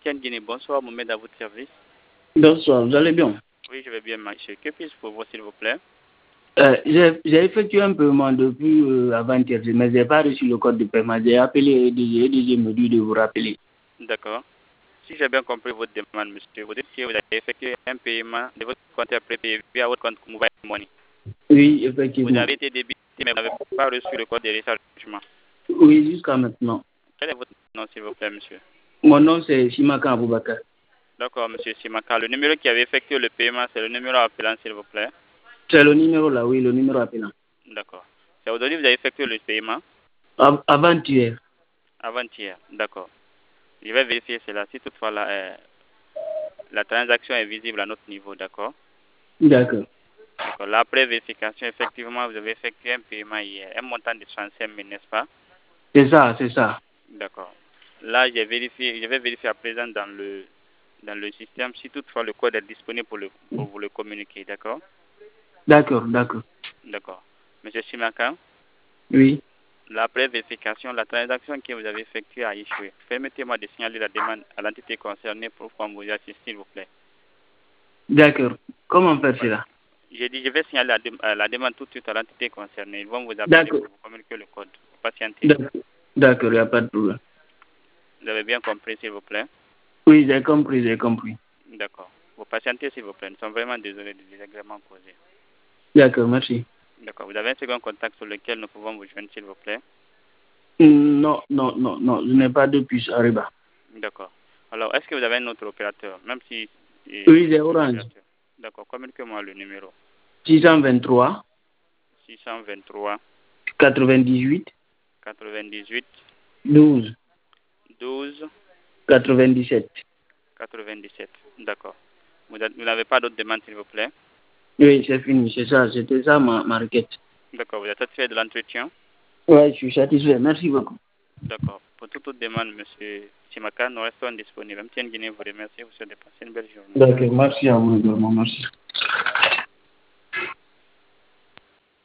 MTN Guinée, bonsoir, Mohamed à votre service. Bonsoir, vous allez bien? Oui, je vais bien, monsieur. Que puis-je pour vous, s'il vous plaît? J'ai effectué un paiement depuis avant-hier, mais je n'ai pas reçu le code de paiement. J'ai appelé EDG me dit de vous rappeler. D'accord. Si j'ai bien compris votre demande, monsieur, vous dites que vous avez effectué un paiement de votre compte prépayé via votre compte Mobile Money. Oui, effectivement. Vous avez été débité, mais vous n'avez pas reçu le code de rechargement. Oui, jusqu'à maintenant. Quel est votre nom, s'il vous plaît, monsieur? Mon nom, c'est Simaka Aboubakar. D'accord, monsieur Simaka. Le numéro qui avait effectué le paiement, c'est le numéro appelant, s'il vous plaît. C'est le numéro là, oui, le numéro appelant. D'accord. C'est aujourd'hui que vous avez effectué le paiement? Avant-hier. Avant-hier, d'accord. Je vais vérifier cela. Si toutefois la transaction est visible à notre niveau, d'accord? D'accord. D'accord. Là, après vérification, effectivement, vous avez effectué un paiement hier, un montant de 35 000, n'est-ce pas? C'est ça, c'est ça. D'accord. Là, je vais vérifier à présent dans le système si toutefois le code est disponible pour vous le communiquer, d'accord? D'accord, d'accord. D'accord. Monsieur Simaka, Oui. là, après vérification, la transaction que vous avez effectuée a échoué. Permettez-moi de signaler la demande à l'entité concernée pour qu'on vous assiste, s'il vous plaît. D'accord. Comment faire Voilà. cela? J'ai dit, je vais signaler la demande tout de suite à l'entité concernée. Ils vont vous appeler D'accord. pour vous communiquer le code. Patientez. D'accord, il n'y a pas de problème. Vous avez bien compris, s'il vous plaît? Oui, j'ai compris, j'ai compris. D'accord. Vous patientez, s'il vous plaît. Nous sommes vraiment désolés du désagrément causé. D'accord, merci. D'accord. Vous avez un second contact sur lequel nous pouvons vous joindre, s'il vous plaît? Non, non, non, non, je n'ai pas de puce Ariba. D'accord. Alors, est-ce que vous avez un autre opérateur, même si... Oui, j'ai Orange. D'accord. Communiquez-moi le numéro. 623 623 98 98 12 12 97. 97. D'accord. Vous n'avez pas d'autres demandes, s'il vous plaît? Oui, c'est fini, c'est ça, c'était ça ma requête. D'accord. Vous êtes satisfait de l'entretien? Oui, je suis satisfait, merci beaucoup. D'accord. Pour toute autre demande, monsieur Simaka, nous restons disponibles. MTN Guinée vous remercie. Vous souhaite de passer une belle journée. D'accord, merci à vous également, merci.